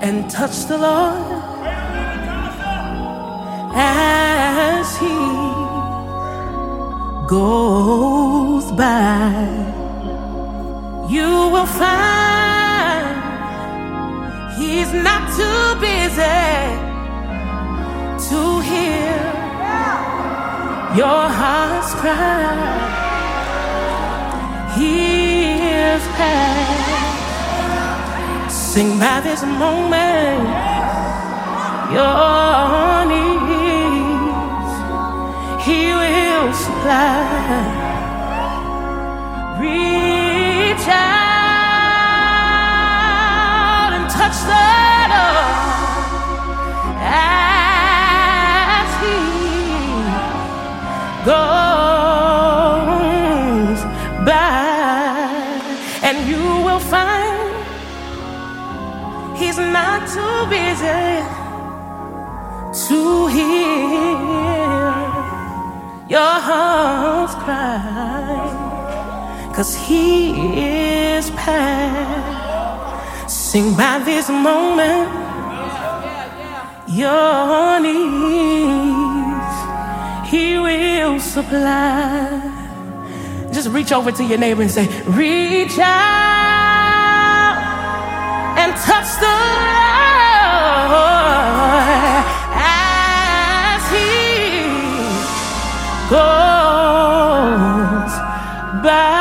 and touch the Lord as he goes by. You will find he's not too busy to hear your heart's cry. He is past. Sing by this moment your needs he will supply. Reach out and touch the Lord as he goes by, and you will find he's not too busy to hear your heart's cry, 'cause he is past. Sing by this moment your needs he will supply. Just reach over to your neighbor and say, reach out and touch the Lord as he goes by.